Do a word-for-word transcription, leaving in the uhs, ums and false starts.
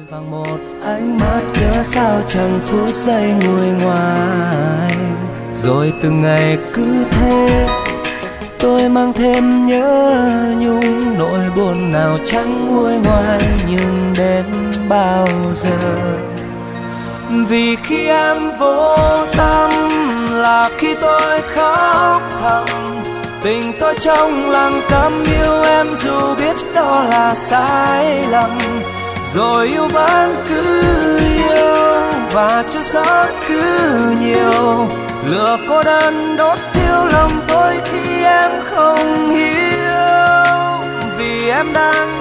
bằng một ánh mắt cớ sao chẳng phút giây nguôi ngoai. Rồi từng ngày cứ thế tôi mang thêm nhớ nhung, nỗi buồn nào chẳng nguôi ngoai. Nhưng đến bao giờ, vì khi em vô tâm là khi tôi khóc thầm. Tình tôi trong lòng câm yêu em dù biết đó là sai lầm. Rồi yêu vẫn cứ yêu và chưa sót cứ nhiều. Lửa cô đơn đốt thiêu lòng tôi khi em không hiểu. Vì em đang